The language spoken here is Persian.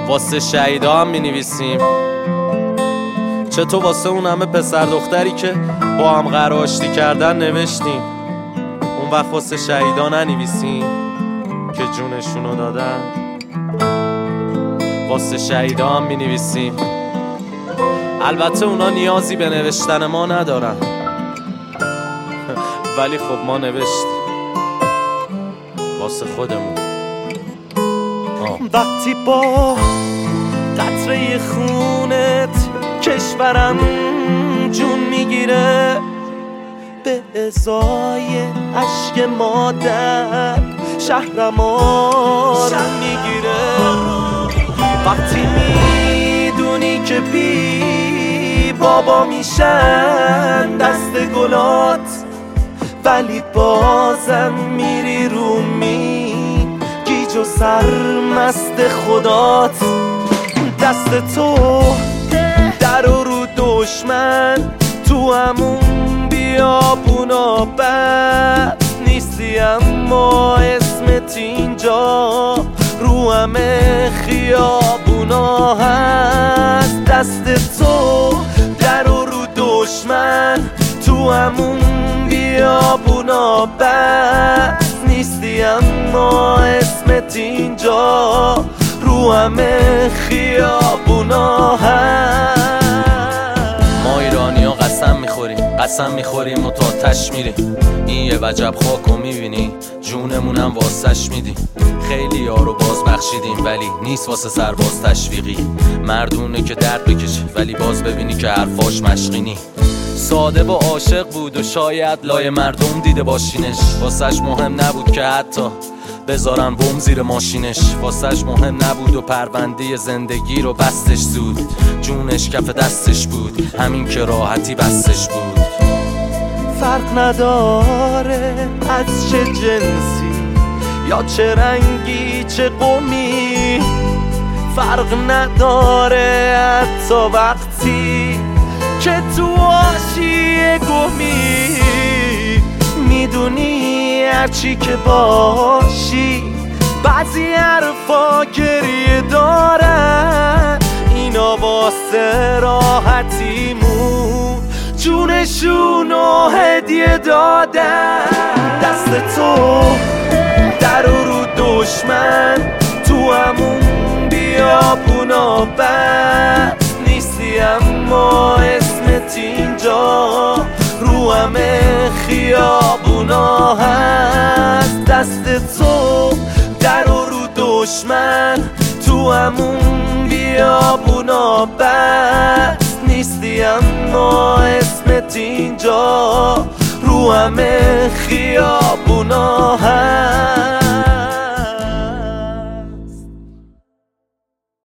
واسه شهیدا هم می‌نویسیم. چطور واسه اون همه پسر دختری که با هم قرار آشتی کردن نوشتیم، اون وقت واسه شهیدا ننویسیم که جونشونو دادن؟ واسه شهیدا هم می‌نویسیم. البته اونا نیازی به نوشتن ما ندارن، ولی خب ما نوشتیم واسه خودمون. وقتی با قطره خونت کشورم جون میگیره، به ازای عشق مادر شهرم آرام میگیره. وقتی میدونی که بی بابا میشن دست گلات، ولی بازم میری رو گیج و سرمست خدات. دست تو در و رو دشمن تو همون بیابونا بد نیستی، اما اسمت اینجا رو همه خیابونا هست. دست تو در و رو دشمن تو همون بیابونا بد نیستی، اما اسمت اینجا رو همه خیابونا هست. ما ایرانی‌ها قسم میخوریم و تا تش میریم. این یه وجب خاکو میبینی جونمونم واسش میدیم. خیلی یارو باز بخشیدیم ولی نیست واسه سرباز تشویقی. مردونه که درد بکشه ولی باز ببینی که حرفاش مشقینی. ساده و عاشق بود و شاید لای مردم دیده باشینش. واسش مهم نبود که حتی بذارن بم زیر ماشینش. واسش مهم نبود و پرونده زندگی رو بستش زود. جونش کف دستش بود، همین که راحتی بستش بود. فرق نداره از چه جنسی یا چه رنگی چه قومی، فرق نداره حتی وقتی که تو آشیه گمی. میدونی هرچی که باشی بعضی حرفا گریه دارن، اینا واسه راحتیمون جونشونو هدیه دادن. دست تو در و رو دشمن تو همون بیابونا بد نیستی، اما اسمت اینجا رو همه خیابونا هست. دست تو در و رو دشمن تو همون بیابونا بد نیستی، اما اسمت اینجا رو همه خیابونا